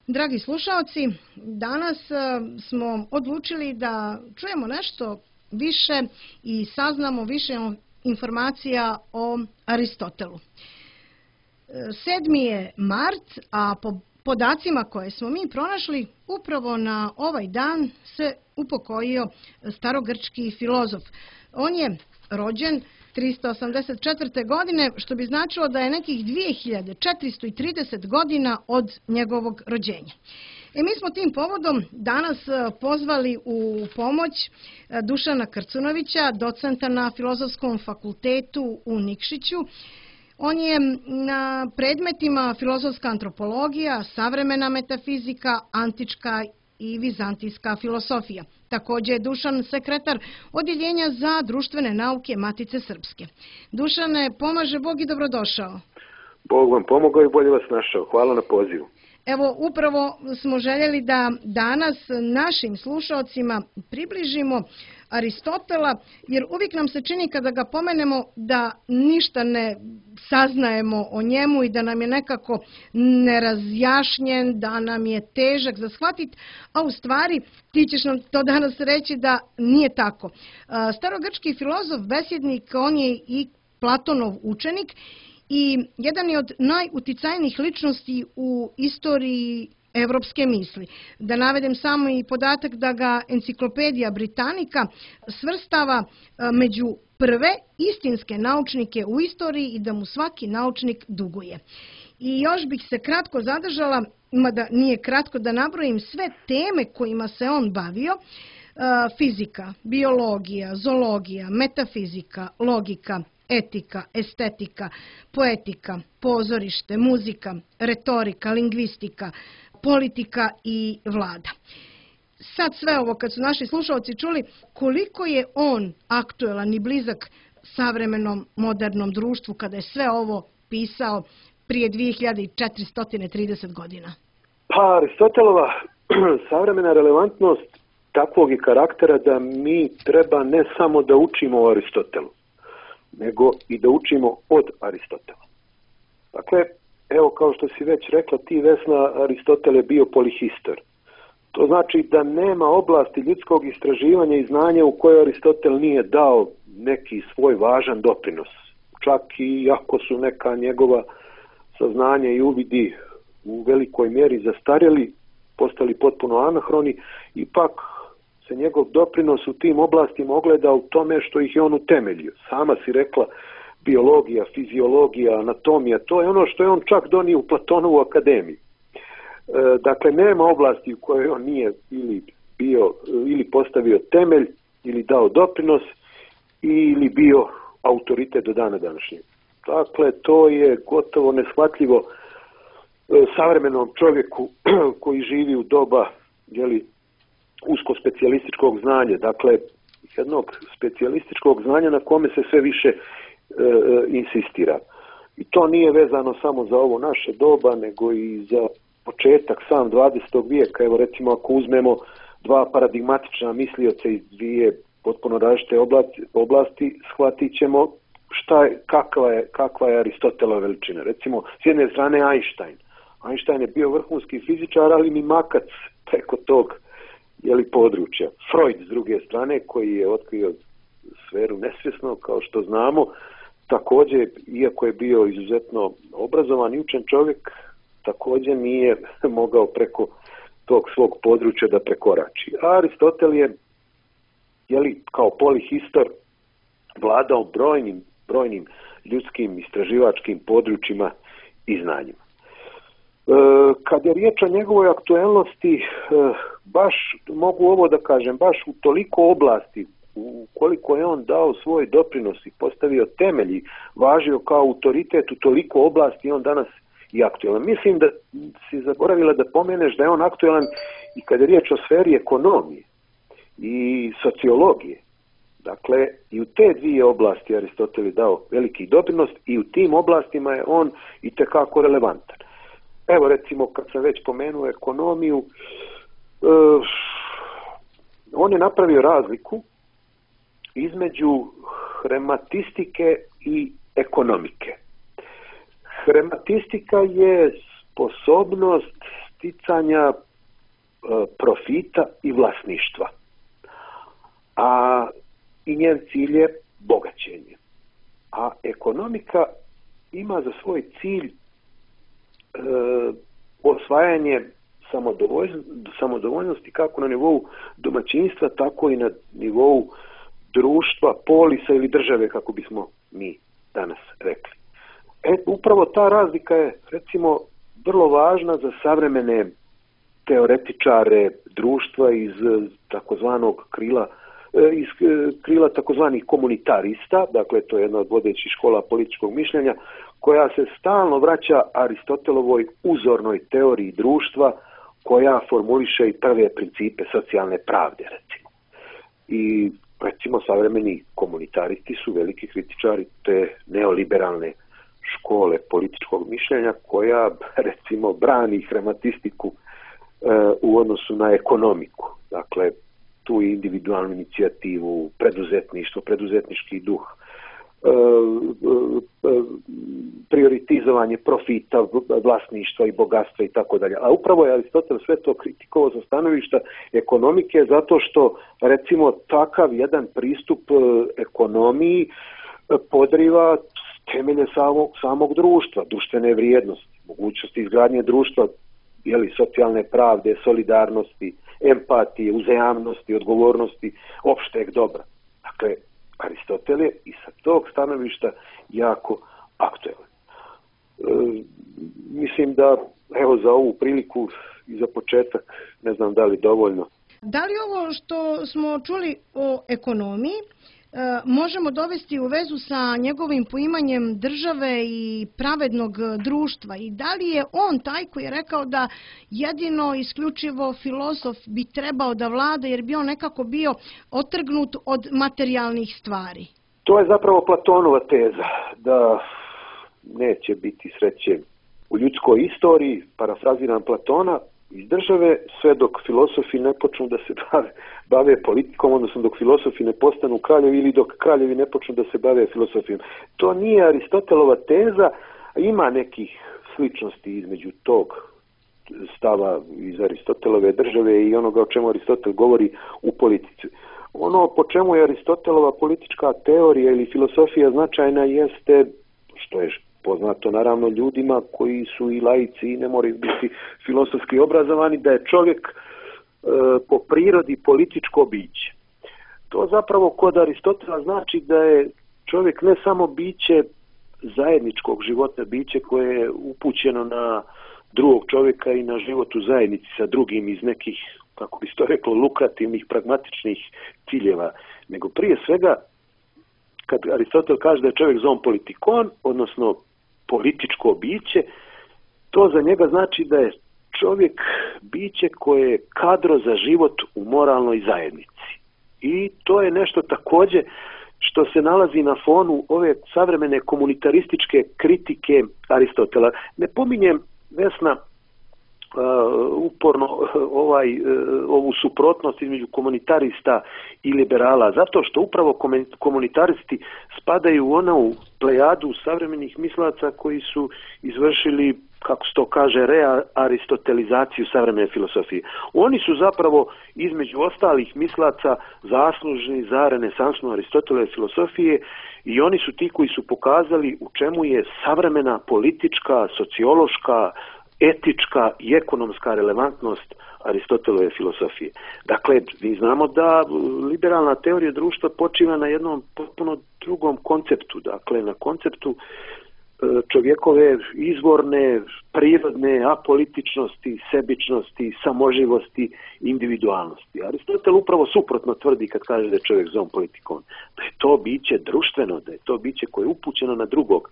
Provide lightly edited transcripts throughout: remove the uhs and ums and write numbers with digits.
Dragi slušaoci, danas smo odlučili da čujemo nešto više i saznamo više informacija o Aristotelu. 7. je mart, a po podacima koje smo mi pronašli, upravo na ovaj dan se upokojio starogrčki filozof. On je rođen 384. godine, što bi značilo da je nekih 2430 godina od njegovog rođenja. Mi smo tim povodom danas pozvali u pomoć Dušana Krcunovića, docenta na Filozofskom fakultetu u Nikšiću. On je na predmetima filozofska antropologija, savremena metafizika, antička i vizantijska filosofija. Također je Dušan sekretar Odjeljenja za društvene nauke Matice Srpske. Dušane, pomaže Bog i dobrodošao. Bog vam pomogao i bolje vas našao. Hvala na pozivu. Evo, upravo smo željeli da danas našim slušaocima približimo Aristotela, jer uvijek nam se čini kada ga pomenemo da ništa ne saznajemo o njemu i da nam je nekako nerazjašnjen, da nam je težak za shvatiti, a u stvari ti ćeš nam to danas reći da nije tako. Starogrčki filozof, besjednik, on je i Platonov učenik i jedan je od najuticajnijih ličnosti u istoriji evropske misli. Da navedem samo i podatak da ga Enciklopedija Britanika svrstava među prve istinske naučnike u istoriji i da mu svaki naučnik duguje. I još bih se kratko zadržala, mada nije kratko, da nabrojim sve teme kojima se on bavio: fizika, biologija, zoologija, metafizika, logika, etika, estetika, poetika, pozorište, muzika, retorika, lingvistika, politika i vlada. Sad sve ovo, kad su naši slušalci čuli, koliko je on aktuelan i blizak savremenom modernom društvu kada je sve ovo pisao prije 2430 godina? Pa, Aristotelova savremena relevantnost takvog je karaktera da mi treba ne samo da učimo o Aristotelu, nego i da učimo od Aristotela. Dakle, evo, kao što si već rekla ti, Vesna, Aristotel je bio polihistor. To znači da nema oblasti ljudskog istraživanja i znanja u kojoj Aristotel nije dao neki svoj važan doprinos. Čak i ako su neka njegova saznanja i uvidi u velikoj mjeri zastarjeli, postali potpuno anahroni, ipak se njegov doprinos u tim oblastima ogleda u tome što ih je on utemeljio. Sama si rekla, biologija, fiziologija, anatomija, to je ono što je on čak donio u Platonovu akademiju. Dakle, nema oblasti u kojoj on nije ili postavio temelj, ili dao doprinos, ili bio autoritet do dana današnjeg. Dakle, to je gotovo neshvatljivo savremenom čovjeku koji živi u doba, usko specijalističkog znanja, dakle jednog specijalističkog znanja na kome se sve više insistira. I to nije vezano samo za ovo naše doba, nego i za početak sam 20. vijeka. Evo, recimo, ako uzmemo dva paradigmatična mislioca iz dvije potpuno različite oblasti, shvatit ćemo kakva je Aristotelova veličina. Recimo, s jedne strane Einstein. Einstein je bio vrhunski fizičar, ali mi makac preko tog područja. Freud, s druge strane, koji je otkrio sferu nesvjesnog, kao što znamo, također, iako je bio izuzetno obrazovan i učen čovjek, također nije mogao preko tog svog područja da prekorači. A Aristotel je, kao polihistor, vladao brojnim ljudskim istraživačkim područjima i znanjima. Kad je riječ o njegovoj aktuelnosti, baš mogu ovo da kažem, baš u toliko oblasti u koliko je on dao svoj doprinos i postavio temelji, važio kao autoritet u toliko oblasti, on danas i aktuelan. Mislim da si zaboravila da pomeneš da je on aktuelan i kad je riječ o sferi ekonomije i sociologije. Dakle, i u te dvije oblasti Aristotel je dao veliki doprinos i u tim oblastima je on itekako relevantan. Evo, recimo, kad sam već pomenuo ekonomiju, on je napravio razliku između hrematistike i ekonomike. Hrematistika je sposobnost sticanja profita i vlasništva. A i njen cilj je bogaćenje. A ekonomika ima za svoj cilj osvajanje samodovoljnosti kako na nivou domaćinstva, tako i na nivou društva, polisa ili države, kako bismo mi danas rekli. Upravo ta razlika je, recimo, vrlo važna za savremene teoretičare društva iz takozvanog krila takozvanih komunitarista, dakle to je jedna od vodećih škola političkog mišljenja, koja se stalno vraća Aristotelovoj uzornoj teoriji društva, koja formuliše i prve principe socijalne pravde, recimo. I recimo savremeni komunitaristi su veliki kritičari te neoliberalne škole političkog mišljenja, koja recimo brani hramatistiku u odnosu na ekonomiku. Dakle, tu individualnu inicijativu, preduzetništvo, preduzetnički duh, prioritizovanje profita, vlasništva i bogatstva i tako dalje. A upravo je Aristotel sve to kritikovao sa stanovišta ekonomike, zato što recimo takav jedan pristup ekonomiji podriva temelje samog društva, društvene vrijednosti, mogućnosti izgradnje društva, socijalne pravde, solidarnosti, empatije, uzajamnosti, odgovornosti, opšteg dobra. Dakle, Aristotel je i sa tog stanovišta jako aktuelan. Mislim da, evo, za ovu priliku i za početak, ne znam da li dovoljno. Da li ovo što smo čuli o ekonomiji možemo dovesti u vezu sa njegovim poimanjem države i pravednog društva i da li je on taj koji je rekao da jedino isključivo filozof bi trebao da vlada jer bi on nekako bio otrgnut od materijalnih stvari? To je zapravo Platonova teza, da neće biti sreće u ljudskoj istoriji, parafraziram Platona, iz države, sve dok filosofi ne počnu da se bave politikom, odnosno dok filosofi ne postanu kraljevi ili dok kraljevi ne počnu da se bave filosofijom. To nije Aristotelova teza, ima nekih sličnosti između tog stava iz Aristotelove države i onoga o čemu Aristotel govori u politici. Ono po čemu je Aristotelova politička teorija ili filosofija značajna jeste, što je poznato naravno ljudima koji su i laici i ne moraju biti filosofski obrazovani, da je čovjek po prirodi političko biće. To zapravo kod Aristotela znači da je čovjek ne samo biće zajedničkog života, biće koje je upućeno na drugog čovjeka i na život u zajednici sa drugim iz nekih, kako bi se to reklo, lukrativnih, pragmatičnih ciljeva, nego prije svega, kad Aristotel kaže da je čovjek zoon politikon, odnosno političko biće, to za njega znači da je čovjek biće koje je kadro za život u moralnoj zajednici. I to je nešto također što se nalazi na fonu ove savremene komunitarističke kritike Aristotela. Ne pominjem, Vesna, uporno ovu suprotnost između komunitarista i liberala, zato što upravo komunitaristi spadaju u onu plejadu savremenih mislaca koji su izvršili, kako se to kaže, rearistotelizaciju savremene filosofije. Oni su zapravo između ostalih mislaca zaslužni za renesansnu Aristotelove filosofije i oni su ti koji su pokazali u čemu je savremena politička, sociološka, etička i ekonomska relevantnost Aristotelove filosofije. Dakle, mi znamo da liberalna teorija društva počiva na jednom potpuno drugom konceptu, dakle na konceptu čovjekove izvorne, prirodne apolitičnosti, sebičnosti, samoživosti, individualnosti. Aristotel upravo suprotno tvrdi kad kaže da je čovjek zoon politikon, da je to biće društveno, da je to biće koje je upućeno na drugog,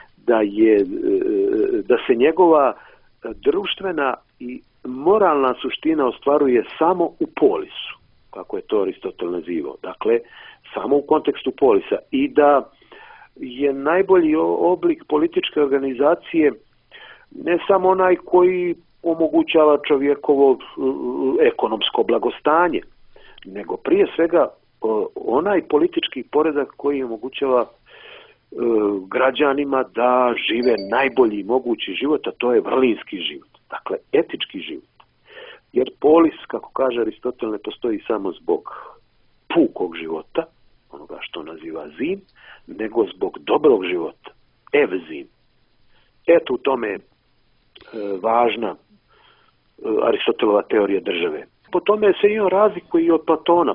da se njegova društvena i moralna suština ostvaruje samo u polisu, kako je to Aristotel nazivao, dakle samo u kontekstu polisa, i da je najbolji oblik političke organizacije ne samo onaj koji omogućava čovjekovo ekonomsko blagostanje, nego prije svega onaj politički poredak koji omogućava građanima da žive najbolji mogući život, a to je vrlinski život. Dakle, etički život. Jer polis, kako kaže Aristotel, ne postoji samo zbog pukog života, onoga što naziva zin, nego zbog dobrog života. Evzin. Eto u tome je važna Aristotelova teorija države. Po tome se i on razlikuje i od Platona.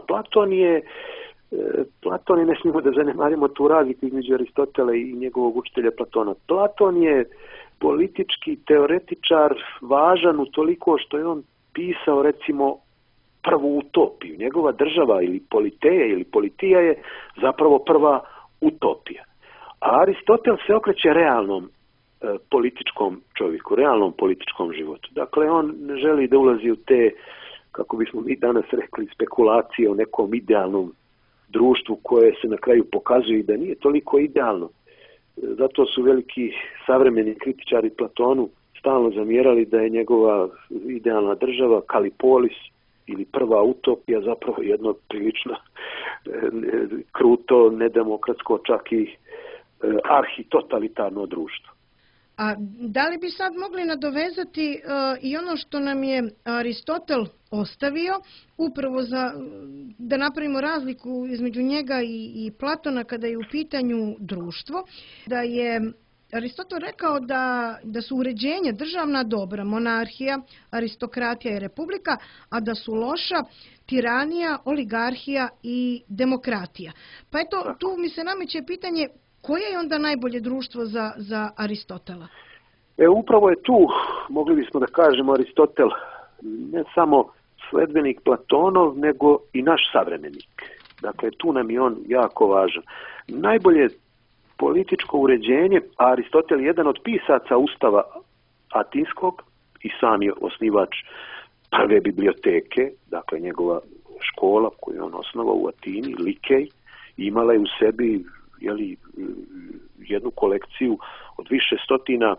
Platon je, ne smijemo da zanemarimo tu razliku između Aristotela i njegovog učitelja Platona. Platon je politički teoretičar važan utoliko što je on pisao, recimo, prvu utopiju. Njegova država ili politeja ili politija je zapravo prva utopija. A Aristotel se okreće realnom političkom čovjeku, realnom političkom životu. Dakle, on ne želi da ulazi u te, kako bismo mi danas rekli, spekulacije o nekom idealnom društvu koje se na kraju pokazuje da nije toliko idealno. Zato su veliki savremeni kritičari Platonu stalno zamjerali da je njegova idealna država Kalipolis ili prva utopija zapravo jedno prilično kruto, nedemokratsko, čak i arhitotalitarno društvo. A da li bi sad mogli nadovezati i ono što nam je Aristotel ostavio, upravo da napravimo razliku između njega i Platona kada je u pitanju društvo, da je Aristotel rekao da su uređenje državna dobra, monarhija, aristokratija i republika, a da su loša tiranija, oligarhija i demokratija. Pa eto, tu mi se nameće pitanje, koje je onda najbolje društvo za Aristotela? Upravo je tu, mogli bismo da kažemo, Aristotel ne samo sledbenik Platonov, nego i naš savremenik. Dakle, tu nam je on jako važan. Najbolje političko uređenje, a Aristotel je jedan od pisaca Ustava Atinskog i sam je osnivač prve biblioteke, dakle njegova škola koju je on osnovao u Atini, Likej, imala je u sebi jednu kolekciju od više stotina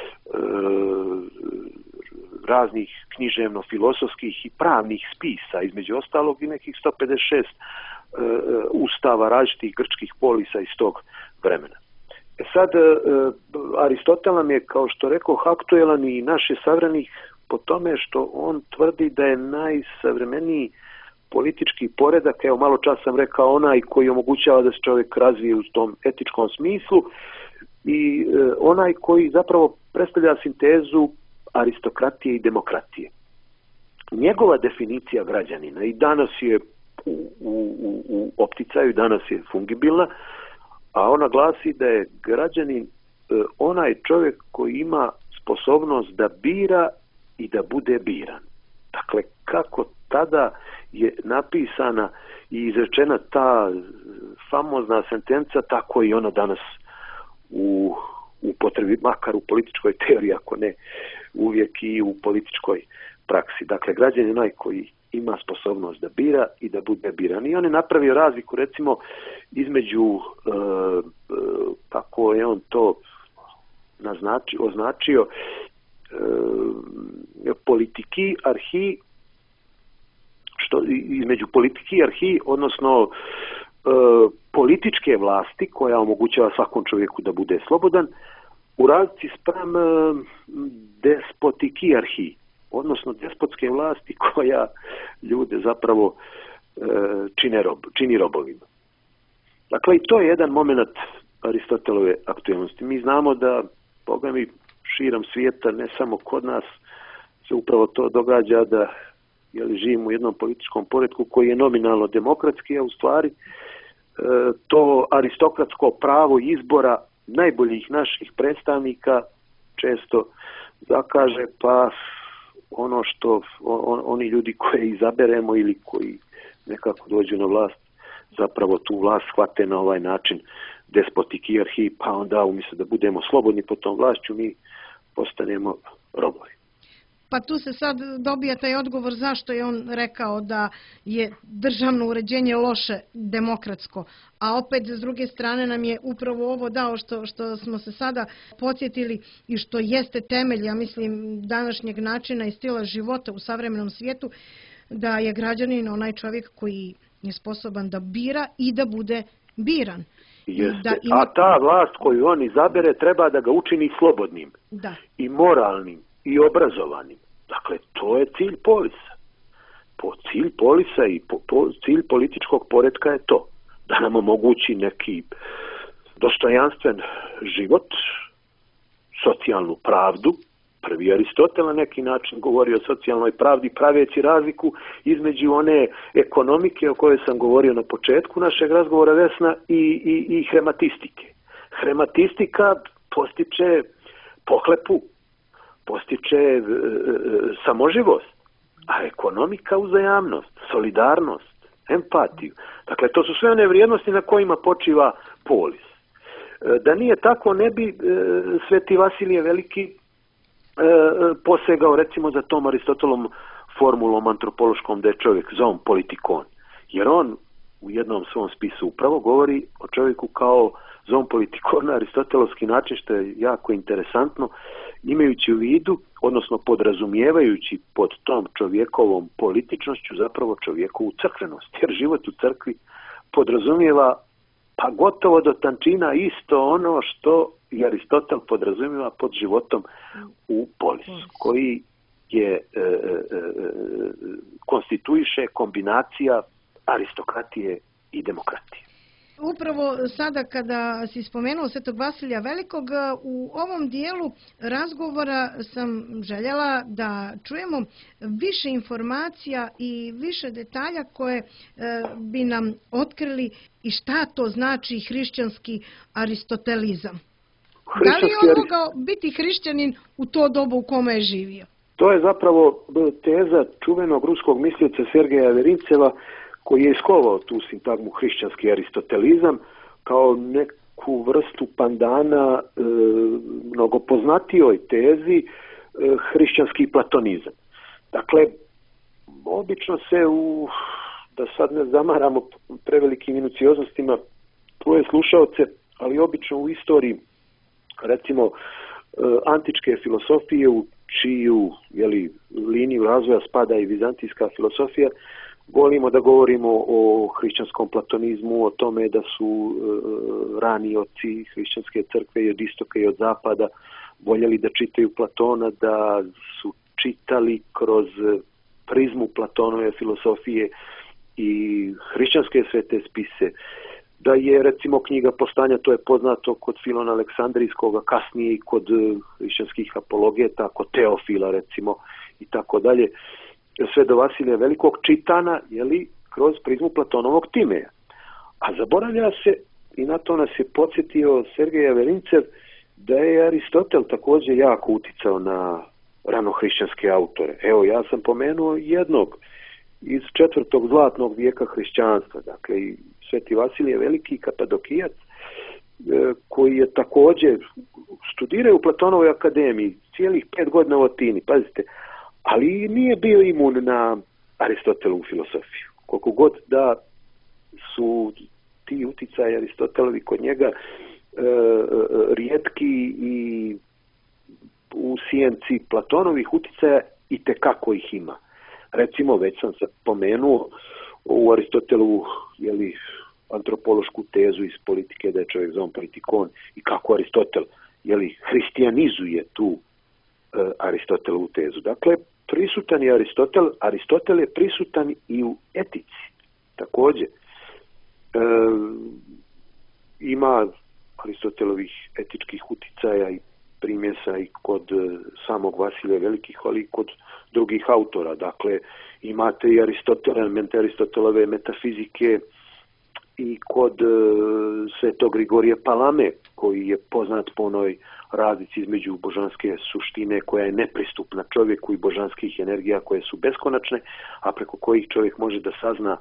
raznih književno-filosofskih i pravnih spisa, između ostalog i nekih 156 ustava različitih grčkih polisa iz tog vremena. Sad, Aristotel nam je, kao što rekao, aktuelan i naš je savremenik po tome što on tvrdi da je najsavremeniji politički poredak, evo malo čas sam rekao, onaj koji omogućava da se čovjek razvije u tom etičkom smislu i onaj koji zapravo predstavlja sintezu aristokratije i demokratije. Njegova definicija građanina i danas je u opticaju, danas je fungibilna, a ona glasi da je građanin onaj čovjek koji ima sposobnost da bira i da bude biran. Dakle, kako tada je napisana i izrečena ta famozna sentenca, tako i ona danas u upotrebi, makar u političkoj teoriji, ako ne uvijek i u političkoj praksi. Dakle, građanin je onaj koji ima sposobnost da bira i da bude biran. I on je napravio razliku, recimo, između, kako je on to označio, politiki, arhi, između politiki i arhi, odnosno političke vlasti koja omogućava svakom čovjeku da bude slobodan, u razlici spram despotiki arhi, odnosno despotske vlasti koja ljude zapravo čini robovima. Dakle, i to je jedan moment Aristotelove aktualnosti. Mi znamo da, boga mi, širom svijeta, ne samo kod nas, se upravo to događa da živimo u jednom političkom poretku koji je nominalno demokratski, a u stvari to aristokratsko pravo izbora najboljih naših predstavnika često zakaže, pa ono što oni ljudi koje izaberemo ili koji nekako dođu na vlast, zapravo tu vlast shvate na ovaj način despotik i arhi, pa onda umjesto da budemo slobodni pod tom vlašću, mi postanemo robovi. Pa tu se sad dobija taj odgovor zašto je on rekao da je državno uređenje loše demokratsko, a opet s druge strane nam je upravo ovo dao što smo se sada podsjetili i što jeste temelj, ja mislim, današnjeg načina i stila života u savremenom svijetu, da je građanin onaj čovjek koji je sposoban da bira i da bude biran. A ta vlast koju on izabere treba da ga učini slobodnim i moralnim i obrazovanim. Dakle, to je cilj polisa. Cilj polisa i cilj političkog poretka je to, da nam omogući neki dostojanstven život, socijalnu pravdu. Prvi Aristotel na neki način govori o socijalnoj pravdi, praveći razliku između one ekonomike o kojoj sam govorio na početku našeg razgovora, Vesna, i hrematistike. Hrematistika postiče pohlepu, postiče samoživost, a ekonomika uzajamnost, solidarnost, empatiju. Dakle, to su sve one vrijednosti na kojima počiva polis. Da nije tako, ne bi Sveti Vasilije Veliki posegao recimo za tom Aristotelom formulom antropološkom da je čovjek zoon politikon. Jer on u jednom svom spisu upravo govori o čovjeku kao zoon politikon na aristotelovski način, što je jako interesantno, imajući u vidu, odnosno podrazumijevajući pod tom čovjekovom političnošću zapravo čovjekovu crkvenost. Jer život u crkvi podrazumijeva pa gotovo do tančina isto ono što i Aristotel podrazumijeva pod životom u polisu, koji je konstituiše kombinacija aristokratije i demokratije. Upravo sada kada si spomenuo Svetog Vasilija Velikog, u ovom dijelu razgovora sam željela da čujemo više informacija i više detalja koje bi nam otkrili i šta to znači hrišćanski aristotelizam. Da li je on mogao biti hrišćanin u to dobu u kome je živio? To je zapravo teza čuvenog ruskog mislioca Sergeja Verinceva, koji je iskovao tu sintagmu hrišćanski aristotelizam kao neku vrstu pandana mnogo poznatijoj tezi hrišćanski platonizam. Dakle, obično se da sad ne zamaramo prevelikim minucioznostima tvoje slušaoce, ali obično u istoriji recimo antičke filosofije u čiju liniju razvoja spada i vizantijska filosofija, volimo da govorimo o hrišćanskom platonizmu, o tome da su rani oci hrišćanske crkve i od istoka i od zapada voljeli da čitaju Platona, da su čitali kroz prizmu Platonove filosofije i hrišćanske svete spise, da je recimo knjiga Postanja, to je poznato kod Filona Aleksandrijskoga, kasnije i kod hrišćanskih apologeta, kod Teofila recimo i tako dalje, sve do Vasilija Velikog čitana kroz prizmu Platonovog Timeja. A zaboravlja se, i na to nas je podsjetio Sergej Verincev, da je Aristotel također jako uticao na ranohrišćanske autore. Evo, ja sam pomenuo jednog iz 4. zlatnog vijeka hrišćanstva, dakle i Sveti Vasilije Veliki, Kapadokijac, koji je također studirao u Platonovoj akademiji cijelih 5 godina u Atini, pazite, ali nije bio imun na Aristotelovu filosofiju. Koliko god da su ti uticaji Aristotelovi kod njega rijetki i u sjenci Platonovih uticaja i tekako ih ima. Recimo, već sam se pomenuo u Aristotelovu antropološku tezu iz politike da je čovjek zoon politikon i kako Aristotel hristijanizuje tu Aristotelovu tezu. Dakle, prisutan je Aristotel, Aristotel je prisutan i u etici. Također, ima Aristotelovih etičkih uticaja i primjesa i kod samog Vasilija Velikih, ali i kod drugih autora. Dakle, imate i elemente Aristotelove metafizike i kod Svetog Grigorija Palame, koji je poznat po onoj razlici između božanske suštine koja je nepristupna čovjeku i božanskih energija koje su beskonačne, a preko kojih čovjek može da sazna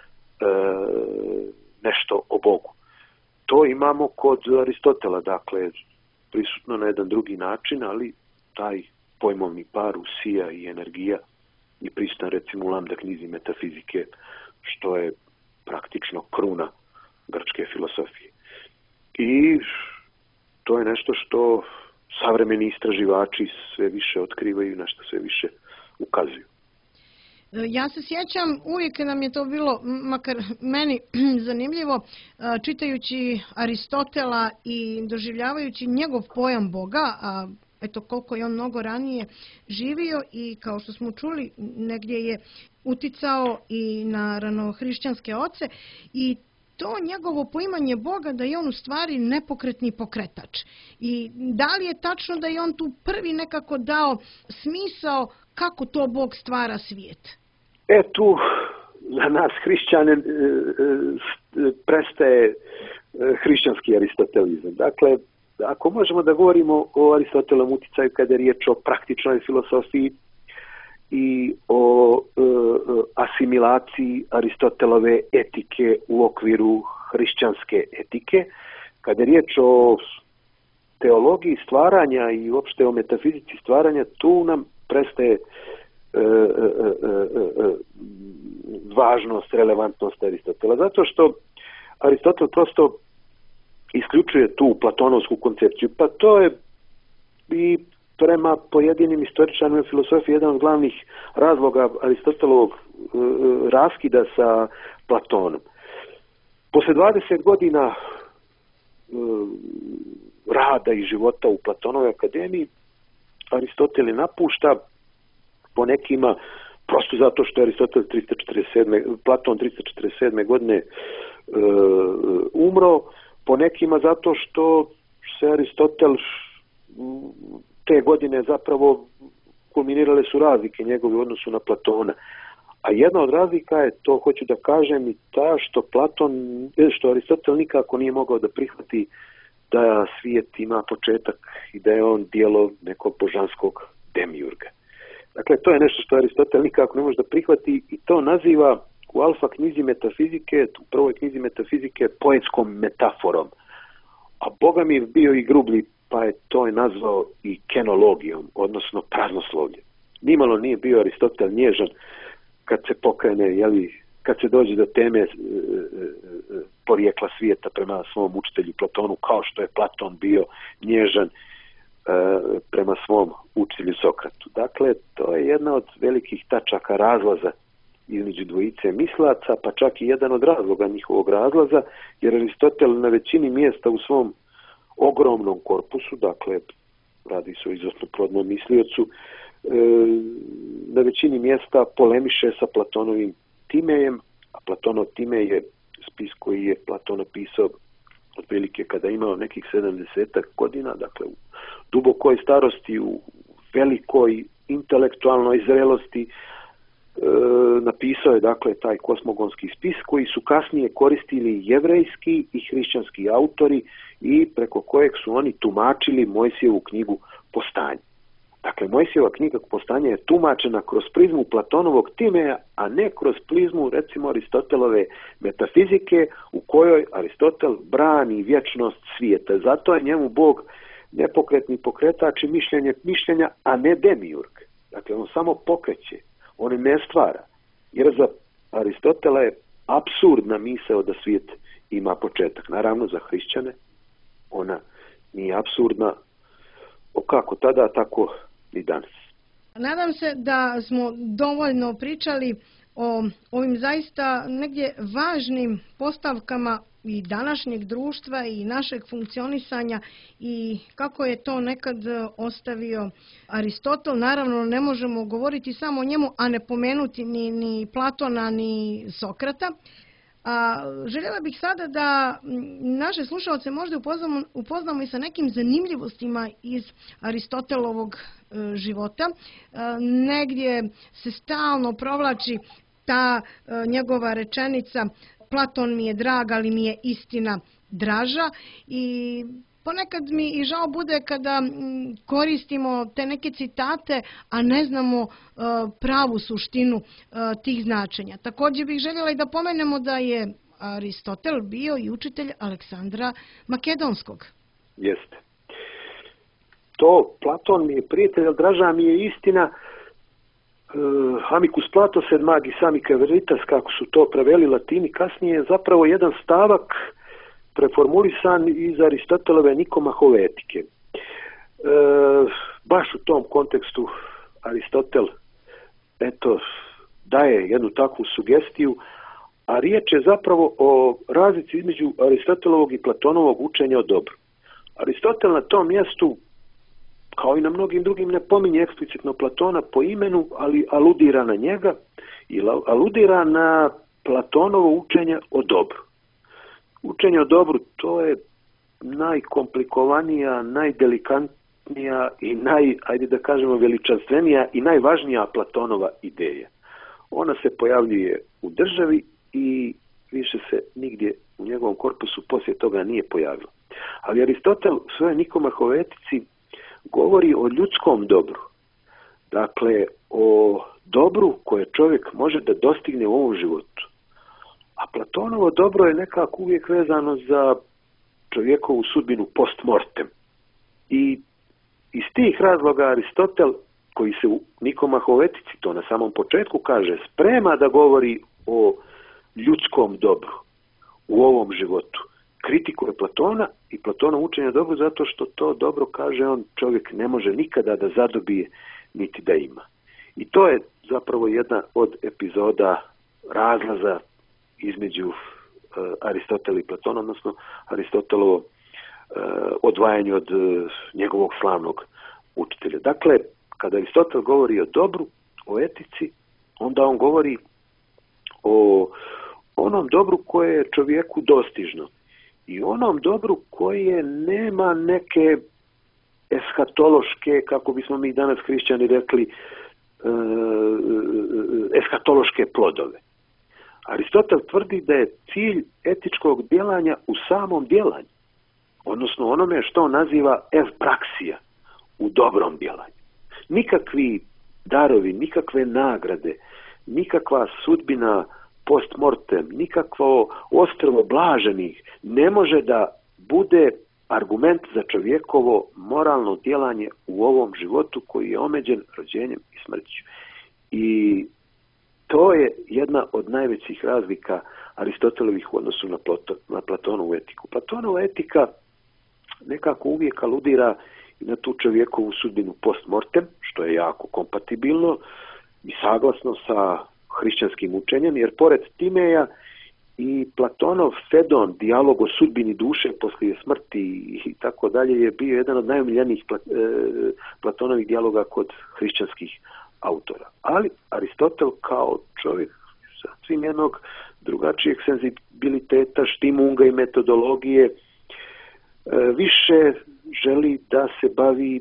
nešto o Bogu. To imamo kod Aristotela, dakle, prisutno na jedan drugi način, ali taj pojmovni par usija i energija je prisutan recimo u Lambda knjizi metafizike, što je praktično kruna grčke filosofije. I to je nešto što savremeni istraživači sve više otkrivaju i na što sve više ukazuju. Ja se sjećam, uvijek nam je to bilo, makar meni zanimljivo, čitajući Aristotela i doživljavajući njegov pojam Boga, a eto koliko je on mnogo ranije živio i kao što smo čuli negdje je uticao i na ranohrišćanske oce i to njegovo poimanje Boga da je on u stvari nepokretni pokretač. I da li je tačno da je on tu prvi nekako dao smisao kako to Bog stvara svijet? Tu za nas hrišćane prestaje hrišćanski aristotelizam. Dakle, ako možemo da govorimo o Aristotelovom uticaju kada je riječ o praktičnoj filosofiji i o asimilaciji Aristotelove etike u okviru hrišćanske etike, kada je riječ o teologiji stvaranja i uopšte o metafizici stvaranja, tu nam prestaje važnost, relevantnost Aristotela. Zato što Aristotel prosto isključuje tu platonovsku koncepciju. Pa to je i prema pojedinim istoričarima filozofije jedan od glavnih razloga Aristotelovog raskida sa Platonom. Posle 20 godina rada i života u Platonovoj akademiji, Aristotel je napušta, po nekima prosto zato što je Platon 347. godine umro, po nekima zato što se Aristotel te godine zapravo kulminirale su razlike njegove u odnosu na Platona. A jedna od razlika je, to hoću da kažem, i ta što Aristotel nikako nije mogao da prihvati da svijet ima početak i da je on dijelo nekog božanskog demiurga. Dakle, to je nešto što Aristotel nikako ne može da prihvati i to naziva u Alfa knjizi metafizike, u prvoj knjizi metafizike, poetskom metaforom. A Boga mi je bio i grublji, pa je to nazvao i kenologijom, odnosno praznoslovljem. Nimalo nije bio Aristotel nježan kad se pokrene, kad se dođe do teme porijekla svijeta prema svom učitelju Platonu, kao što je Platon bio nježan prema svom učitelju Sokratu. Dakle, to je jedna od velikih tačaka razlaza između dvojice mislaca, pa čak i jedan od razloga njihovog razlaza, jer Aristotel na većini mjesta u svom ogromnom korpusu, dakle, radi se o izuzetno plodnom misliocu, na većini mjesta polemiše sa Platonovim Timejem, a Platonov Timej je spis koji je Platon napisao otprilike kada je imao nekih 70 godina, dakle u dubokoj starosti, u velikoj intelektualnoj zrelosti, napisao je dakle taj kosmogonski spis koji su kasnije koristili jevrejski i hrišćanski autori i preko kojeg su oni tumačili Mojsijevu knjigu Postanje. Dakle, Mojsijeva knjiga Postanje je tumačena kroz prizmu Platonovog Timeja, a ne kroz prizmu, recimo, Aristotelove metafizike, u kojoj Aristotel brani vječnost svijeta. Zato je njemu Bog nepokretni pokretač i mišljenja, a ne demiurg. Dakle, on samo pokreće, on ne stvara. Jer za Aristotela je apsurdna misao da svijet ima početak. Naravno, za hrišćane ona nije apsurdna, kako tada, tako i danas. Nadam se da smo dovoljno pričali o ovim zaista negdje važnim postavkama i današnjeg društva i našeg funkcionisanja i kako je to nekad ostavio Aristotel. Naravno, ne možemo govoriti samo o njemu, a ne pomenuti ni Platona, ni Sokrata. A željela bih sada da naše slušalce možda upoznamo i sa nekim zanimljivostima iz Aristotelovog života. Negdje se stalno provlači ta njegova rečenica Platon mi je drag, ali mi je istina draža i ponekad mi i žao bude kada koristimo te neke citate, a ne znamo pravu suštinu tih značenja. Također bih željela i da pomenemo da je Aristotel bio i učitelj Aleksandra Makedonskog. Jeste. To Platon mi je prijatelj, ali draža mi je istina. Amicus Plato sed magis amica veritas, kako su to preveli Latini, kasnije je zapravo jedan stavak preformulisan iz Aristotelove Nikomahove etike. Baš u tom kontekstu Aristotel daje jednu takvu sugestiju, a riječ je zapravo o razlici između Aristotelovog i Platonovog učenja o dobru. Aristotel na tom mjestu kao i na mnogim drugim, ne pominje eksplicitno Platona po imenu, ali aludira na njega i aludira na Platonovo učenje o dobru. Učenje o dobru, to je najkomplikovanija, najdelikatnija i ajde da kažemo, veličanstvenija i najvažnija Platonova ideja. Ona se pojavljuje u državi i više se nigdje u njegovom korpusu poslije toga nije pojavilo. Ali Aristotel u svojoj Nikomahove etici govori o ljudskom dobru. Dakle, o dobru koje čovjek može da dostigne u ovom životu. A Platonovo dobro je nekako uvijek vezano za čovjekovu sudbinu post mortem. I iz tih razloga Aristotel, koji se u Nikomahovoj etici, to na samom početku kaže, sprema da govori o ljudskom dobru u ovom životu. Kritikuje Platona i Platonovo učenje o dobru zato što to dobro, kaže on, čovjek ne može nikada da zadobije niti da ima. I to je zapravo jedna od epizoda razlaza između Aristotela i Platona, odnosno Aristotelovo odvajanje od njegovog slavnog učitelja. Dakle, kada Aristotel govori o dobru, o etici, onda on govori o onom dobru koje je čovjeku dostižno i onom dobru koje nema neke eskatološke, kako bismo mi danas hrišćani rekli, eskatološke plodove. Aristotel tvrdi da je cilj etičkog djelanja u samom djelanju, odnosno onome što on naziva evpraksija, u dobrom djelanju. Nikakvi darovi, nikakve nagrade, nikakva sudbina post mortem, nikakvo ostrvo blaženih ne može da bude argument za čovjekovo moralno djelanje u ovom životu koji je omeđen rođenjem i smrću. I to je jedna od najvećih razlika Aristotelovih u odnosu na Platonovu etiku. Platonova etika nekako uvijek aludira i na tu čovjekovu sudbinu post mortem, što je jako kompatibilno i saglasno sa hrišćanskim učenjem, jer pored Timeja i Platonov Fedon, dijalog o sudbini duše poslije smrti i tako dalje, je bio jedan od najomiljenijih Platonovih dijaloga kod hrišćanskih autora. Ali Aristotel kao čovjek sa svim jednog drugačijeg senzibiliteta, štimunga i metodologije više želi da se bavi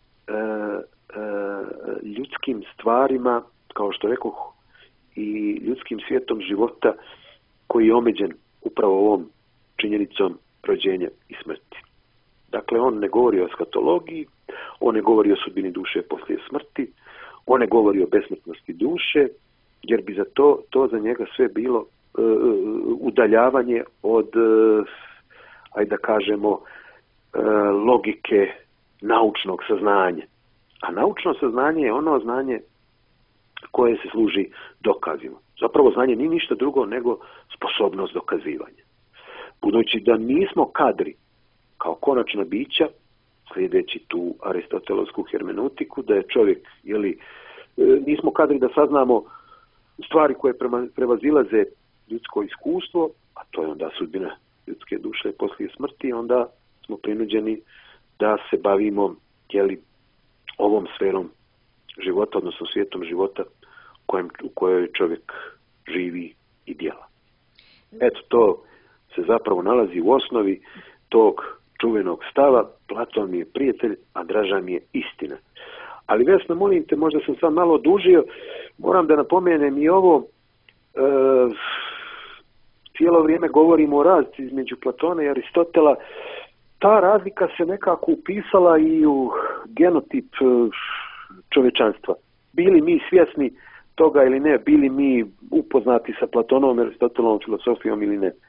ljudskim stvarima, kao što rekoh, i ljudskim svijetom života koji je omeđen upravo ovom činjenicom rođenja i smrti. Dakle, on ne govori o eskatologiji, on ne govori o sudbini duše poslije smrti, on ne govori o besmrtnosti duše, jer bi za to za njega sve bilo udaljavanje od, ajde da kažemo, logike naučnog saznanja. A naučno saznanje je ono znanje koje se služi dokazima. Zapravo znanje nije ništa drugo nego sposobnost dokazivanja. Budući da nismo kadri kao konačna bića, slijedeći tu aristotelovsku hermeneutiku, da je čovjek, nismo kadri da saznamo stvari koje prevazilaze ljudsko iskustvo, a to je onda sudbina ljudske duše poslije smrti, onda smo prinuđeni da se bavimo ovom sferom života, odnosno svijetom života u kojoj čovjek živi i djela. Eto, to se zapravo nalazi u osnovi tog čuvenog stava: Platon mi je prijatelj, a draža mi je istina. Ali Vesna, molim te, možda sam sad malo odužio, moram da napomenem i ovo, cijelo vrijeme govorimo o razlici između Platona i Aristotela. Ta razlika se nekako upisala i u genotip čovječanstva. Bili mi svjesni toga ili ne, bili mi upoznati sa Platonovom i Aristotelovom filozofijom ili ne.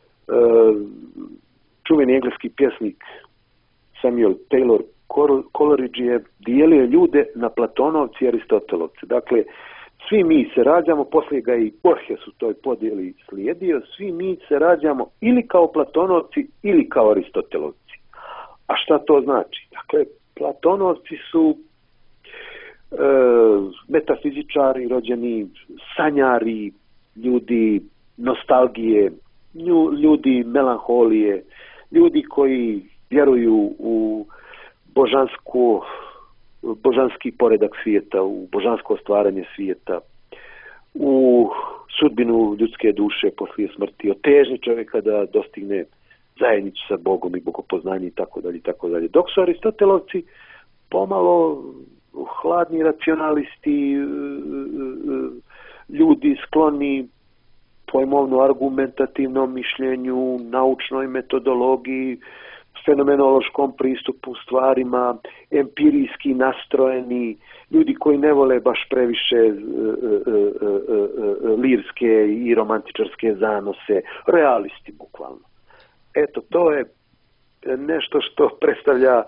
Čuveni engleski pjesnik Samuel Taylor Coleridge je dijelio ljude na Platonovci i Aristotelovci. Dakle, svi mi se rađamo, poslije ga i Borges u toj podjeli slijedio, svi mi se rađamo ili kao Platonovci ili kao Aristotelovci. A šta to znači? Dakle, Platonovci su metafizičari, rođeni sanjari, ljudi nostalgije, ljudi melanholije, ljudi koji vjeruju u božansku božanski poredak svijeta, u božansko stvaranje svijeta, u sudbinu ljudske duše poslije smrti, o težnji čovjeka da dostigne zajednicu sa Bogom i bogopoznanje i tako dalje, tako dalje. Dok su Aristotelovci pomalo hladni racionalisti, ljudi skloni pojmovno argumentativnom mišljenju, naučnoj metodologiji, fenomenološkom pristupu stvarima, empirijski nastrojeni, ljudi koji ne vole baš previše lirske i romantičarske zanose, realisti bukvalno. Eto, to je nešto što predstavlja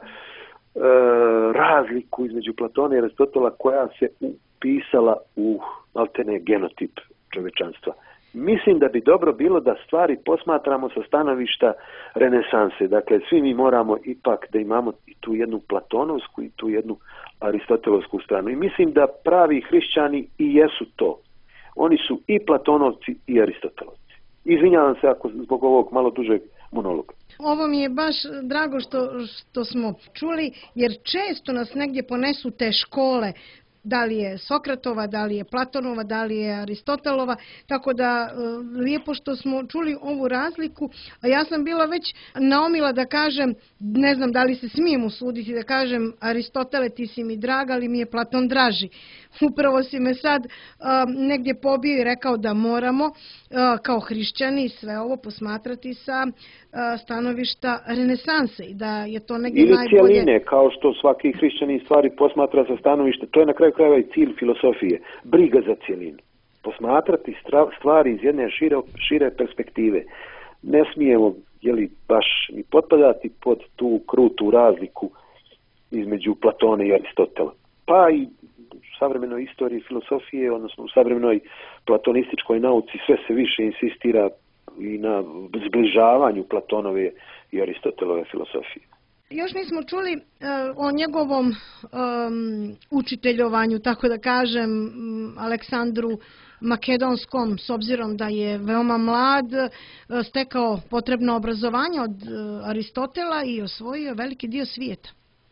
razliku između Platona i Aristotela koja se upisala u maltene genotip čovječanstva. Mislim da bi dobro bilo da stvari posmatramo sa stanovišta renesanse. Dakle, svi mi moramo ipak da imamo i tu jednu platonovsku i tu jednu aristotelovsku stranu. I mislim da pravi hrišćani i jesu to. Oni su i platonovci i aristotelovci. Izvinjavam se ako zbog ovog malo dužeg monologa. Ovo mi je baš drago što smo čuli, jer često nas negdje ponesu te škole, da li je Sokratova, da li je Platonova, da li je Aristotelova, tako da lijepo što smo čuli ovu razliku, a ja sam bila već naumila da kažem, ne znam da li se smijem usuditi da kažem Aristotele ti si mi drag, ali mi je Platon draži. Upravo si me sad negdje pobio i rekao da moramo kao hrišćani sve ovo posmatrati sa stanovišta renesanse i da je to negdje ili najbolje. ili cijeline, kao što svaki hrišćanin stvari posmatra sa stanovišta, to je na kraju krajeva i cilj filosofije, briga za cijelinu. Posmatrati stvari iz jedne šire perspektive. Ne smijemo baš ni potpadati pod tu krutu razliku između Platona i Aristotela. Pa i u savremenoj istoriji filosofije, odnosno u savremenoj platonističkoj nauci sve se više insistira i na zbližavanju Platonove i Aristotelove filosofije. Još nismo čuli o njegovom učiteljovanju, tako da kažem, Aleksandru Makedonskom, s obzirom da je veoma mlad, stekao potrebno obrazovanje od Aristotela i osvojio veliki dio svijeta.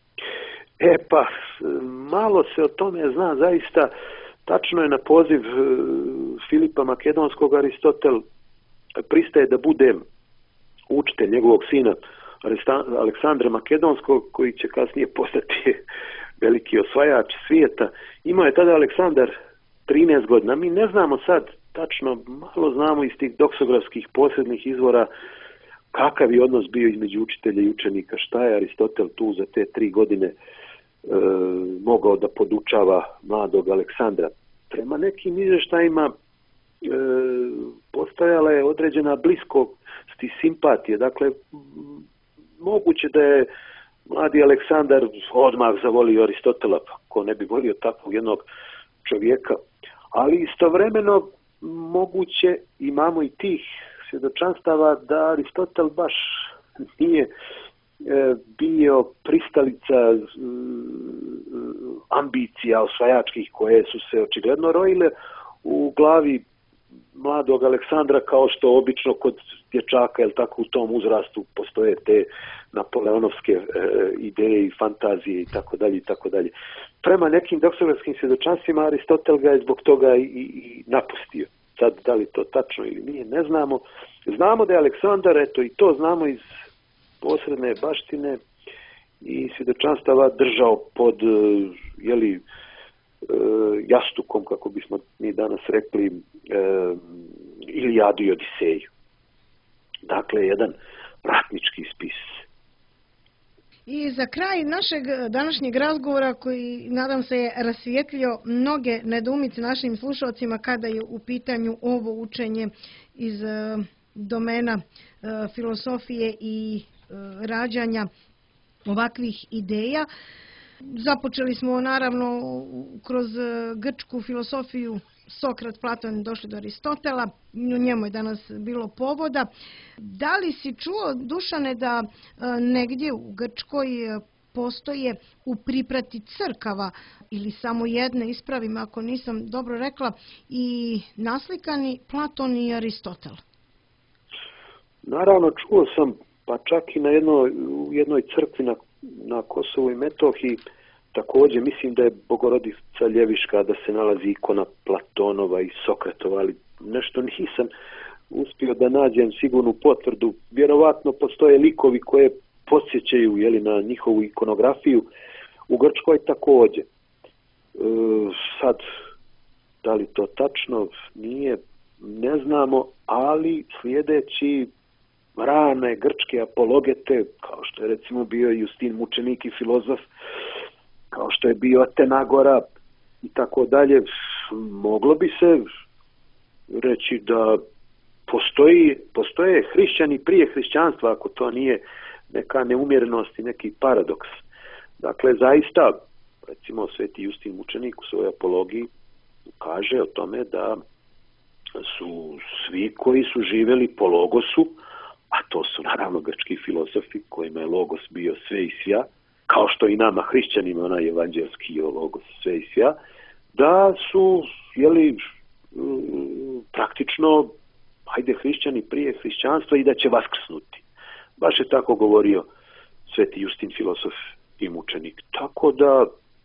Pa, malo se o tome zna zaista. Tačno je na poziv Filipa Makedonskog Aristotel pristaje da bude učitelj njegovog sina Aleksandra Makedonskog, koji će kasnije postati veliki osvajač svijeta. Imao je tada Aleksandar 13 godina. Mi ne znamo sad tačno, malo znamo iz tih doksografskih posebnih izvora kakav je odnos bio između učitelja i učenika, šta je Aristotel tu za te 3 godine mogao da podučava mladog Aleksandra. Prema nekim izvještajima postojala je određena bliskost i simpatije. Dakle, moguće da je mladi Aleksandar odmah zavolio Aristotela, pa ko ne bi volio takvog jednog čovjeka. Ali istovremeno moguće imamo i tih svjedočanstava da Aristotel baš nije bio pristalica ambicija osvajačkih koje su se očigledno rojile u glavi mladog Aleksandra, kao što obično kod dječaka, jel tako, u tom uzrastu postoje te napoleonovske ideje i fantazije i tako dalje i tako dalje. Prema nekim doksografskim svjedočanstvima Aristotel ga je zbog toga i napustio. Sad, da li to tačno ili nije, ne znamo. Znamo da je Aleksandar, eto i to znamo iz posredne baštine i svjedočanstava, držao pod jastukom, kako bismo mi danas rekli, Ilijadu i Odiseju. Dakle, jedan ratnički spis. I za kraj našeg današnjeg razgovora, koji nadam se je rasvijetlio mnoge nedoumice našim slušalcima kada je u pitanju ovo učenje iz domena filosofije i rađanja ovakvih ideja. Započeli smo naravno kroz grčku filosofiju, Sokrat, Platon, došli do Aristotela, u njemu je danas bilo povoda. Da li si čuo, Dušane, da negdje u Grčkoj postoje u priprati crkava ili samo jedne, ispravim ako nisam dobro rekla, i naslikani Platon i Aristotel? Naravno, čuo sam, pa čak i u jednoj crkvi na Kosovu i Metohiji, također mislim da je Bogorodica Ljeviška, da se nalazi ikona Platonova i Sokratova, ali nešto nisam uspio da nađem sigurnu potvrdu. Vjerovatno postoje likovi koje podsjećaju na njihovu ikonografiju. U Grčkoj također. Sad, da li to tačno nije, ne znamo, ali slijedeći rane grčke apologete, kao što je recimo bio Justin mučenik i filozof, kao što je bio Atenagora i tako dalje, moglo bi se reći da postoje hrišćani prije hrišćanstva, ako to nije neka neumjerenost i neki paradoks. Dakle, zaista, recimo, sveti Justin mučenik u svojoj apologiji kaže o tome da su svi koji su živjeli po logosu, a to su naravno grčki filozofi kojima je logos bio sve i svja, kao što i nama hrišćanima onaj evanđelski logos sve i svja, da su praktično hrišćani prije hrišćanstva i da će vaskrsnuti. Baš je tako govorio sveti Justin filozof i mučenik. Tako da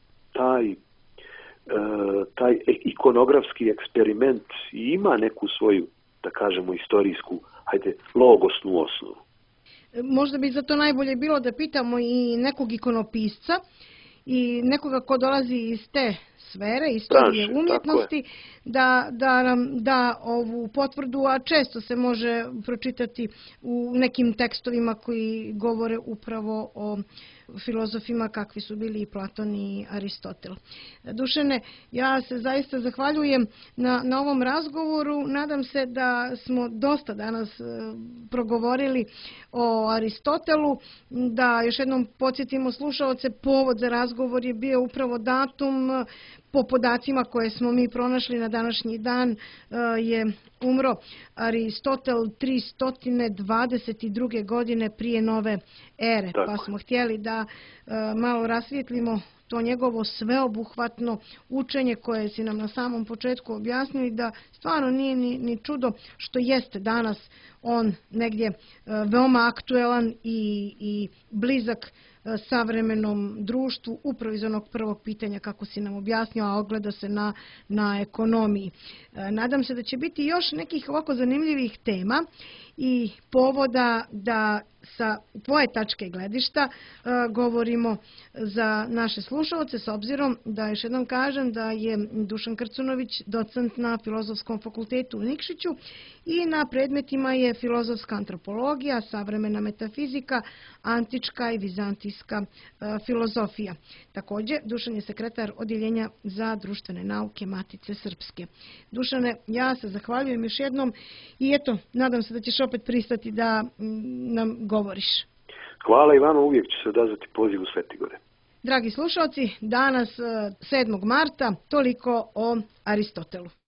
taj ikonografski eksperiment ima neku svoju, da kažemo, istorijsku, logosnu osnovu. Možda bi zato najbolje bilo da pitamo i nekog ikonopisca i nekoga ko dolazi iz te sfere, istorije umjetnosti, da nam da ovu potvrdu, a često se može pročitati u nekim tekstovima koji govore upravo o filozofima kakvi su bili i Platon i Aristotel. Dušane, ja se zaista zahvaljujem na ovom razgovoru. Nadam se da smo dosta danas progovorili o Aristotelu, da još jednom podsjetimo slušaoce, povod za razgovor je bio upravo datum. Po podacima koje smo mi pronašli na današnji dan je umro Aristotel 322. godine prije nove ere. Tako. Pa smo htjeli da malo rasvijetlimo to njegovo sveobuhvatno učenje koje si nam na samom početku objasnili, da stvarno nije ni čudo što jeste danas on negdje veoma aktuelan i blizak savremenom društvu, upravo iz onog prvog pitanja kako si nam objasnio, a ogleda se na ekonomiji. Nadam se da će biti još nekih ovako zanimljivih tema i povoda da sa tvoje tačke gledišta govorimo za naše slušalce, s obzirom da još jednom kažem da je Dušan Krcunović docent na Filozofskom fakultetu u Nikšiću i na predmetima je filozofska antropologija, savremena metafizika, antička i vizantijska filozofija. Također, Dušan je sekretar odjeljenja za društvene nauke Matice Srpske. Dušane, ja se zahvaljujem još jednom i eto, nadam se da ćeš opet pristati da nam govoriš. Hvala Ivano, uvijek ću se odazvati pozivu Svetigore. Dragi slušalci, danas 7. marta, toliko o Aristotelu.